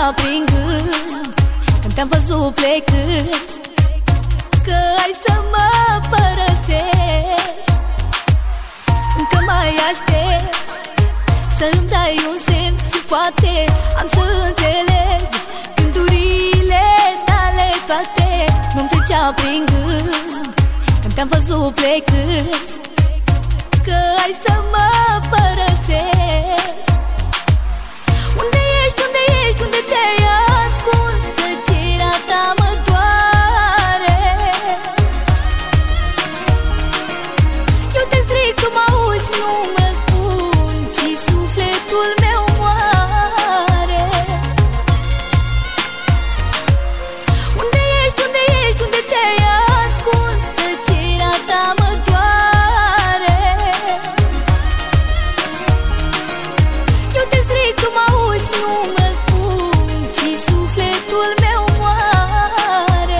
trecea prin gând când te-am văzut plecând, că ai să mă părăsești. Încă mai aștept să-mi dai un semn și poate am să înțeleg gândurile tale toate. Nu-mi trecea prin gând când te-am văzut plecând, că ai să mă părăsești. Unde ești, unde ești, unde te-ai ascuns? Tăcerea ta mă doare. Eu te strig, tu mă auzi, nu mă spun, și sufletul meu moare. Unde ești, unde ești, unde te-ai ascuns? Tăcerea ta mă doare. Eu te strig, tu mă auzi, nu mă spun, și sufletul meu moare.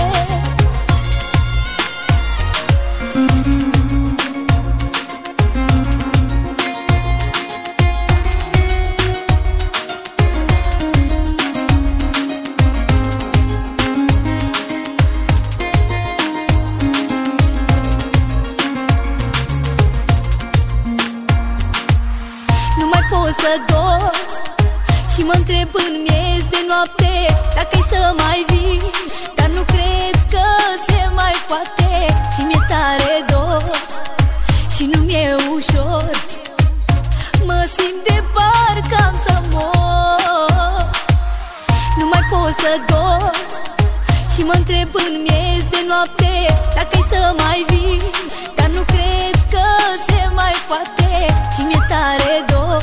Nu mai pot să dorm și mă întreb în miez de noapte dacă-i să mai vii, dar nu cred că se mai poate. Și mi-e tare dor și nu mi-e ușor, mă simt de parcă am să mor. Nu mai pot să dorm și mă întreb în miez de noapte dacă-i să mai vii, dar nu cred că se mai poate. Și mi-e tare dor